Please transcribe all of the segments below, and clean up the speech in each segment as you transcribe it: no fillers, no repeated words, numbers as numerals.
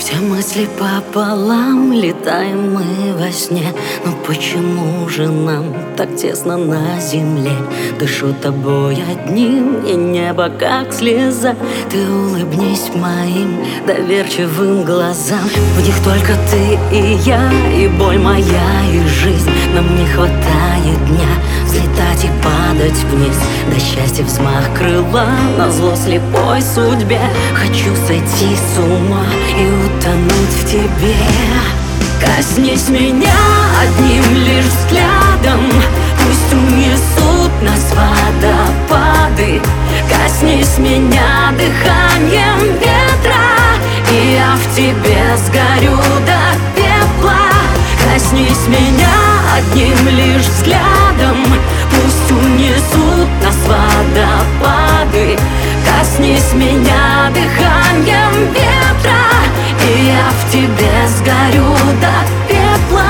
Все мысли пополам, летаем мы во сне. Но почему же нам так тесно на земле? Дышу тобой одним, и небо как слеза. Ты улыбнись моим доверчивым глазам. В них только ты и я, и боль моя, и жизнь. Нам не хватает дня взлетать и падать вниз. До счастья взмах крыла, назло слепой судьбе. Хочу сойти с ума и утонуть в тебе. Коснись меня одним лишь взглядом, пусть унесут нас водопады. Коснись меня дыханием ветра, и я в тебе сгорю до пепла. Коснись меня одним лишь взглядом, пусть унесут нас водопады. Коснись меня дыханием ветра, и я в тебе сгорю до пепла.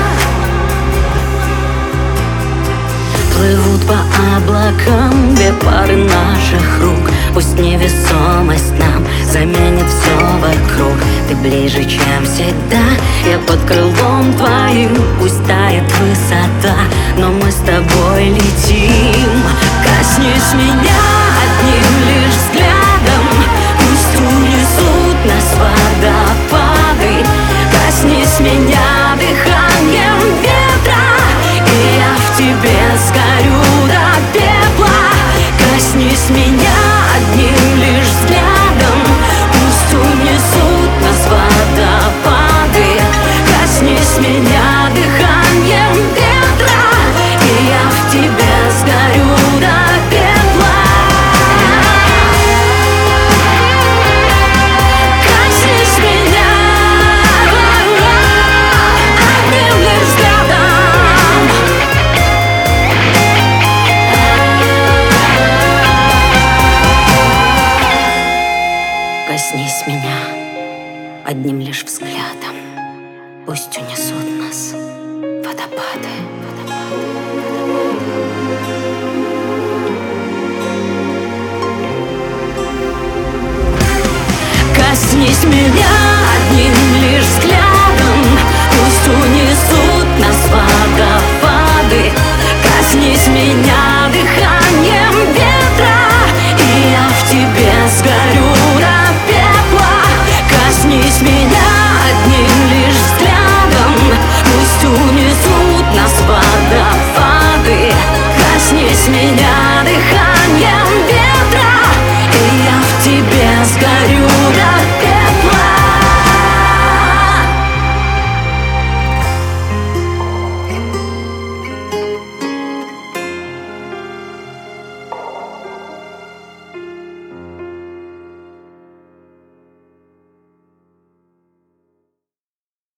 Плывут по облакам две пары наших рук. Пусть невесомость нам заменит все вокруг. Ты ближе, чем всегда, я под крылом твоим. Пусть тает высота, но мы с тобой летим. Коснись меня одним лишь взглядом, пусть унесут нас водопады. Коснись меня дыханием ветра, и я в тебе сгорю до пепла. Коснись меня одним лишь взглядом, пусть унесут нас водопады. Коснись меня дыханием ветра, и я в тебе сгорю до пепла. Коснись меня одним лишь взглядом. Коснись меня одним лишь взглядом, пусть унесут нас водопады. Коснись меня одним лишь взглядом, пусть унесут нас водопады. Коснись меня дыханием ветра, и я в тебе сгорю до пепла. Коснись меня одним лишь взглядом, пусть унесут нас водопады. Коснись меня дыханием ветра, и я в тебе сгорю до